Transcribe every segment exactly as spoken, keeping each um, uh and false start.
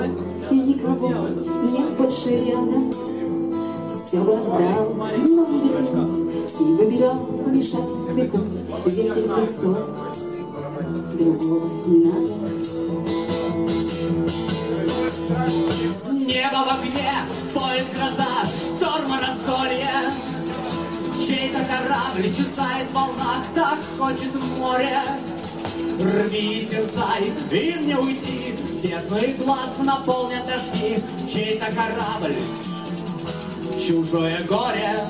и никого нет больше рядом. Все отдал, но вернется, и выбирал в вмешательстве путь. Ветер в лицо, другого надо. Небо в огне, поиск гроза, шторма раздолья. Чей-то корабль чесает в волнах, так хочет море. Рви, терзай, и мне уйти, бездны глаз наполнят дожди. Чей-то корабль, чужое горе.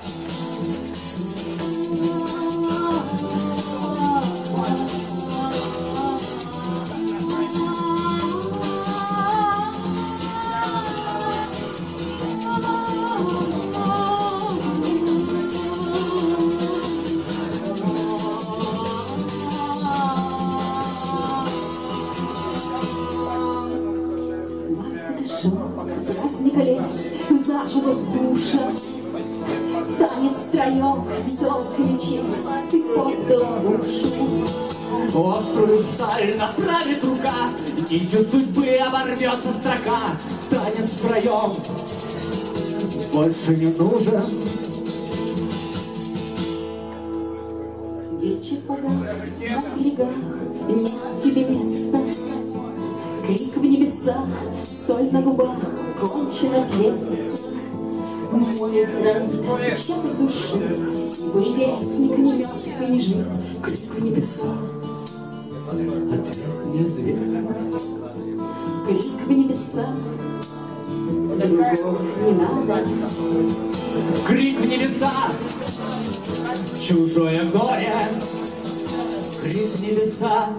Праздника лес заживо в душе, танец втроем, долг или честь, ты поддал душу. Острую сталь направит рука, нитью судьбы оборвется строка. Танец втроем больше не нужен. Вечер погас на берегах, нет тебе места. Крик в небесах, соль на губах, кончена пьеса. Море хранит отпечаток души, и буревестник не мертв и не жив. Крик в небесах, ответ неизвестен. Крик в небесах, другого не надо. Крик в небесах, чужое горе. Крик в небесах,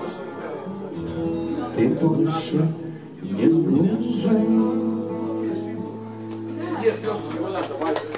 ты больше не нужен.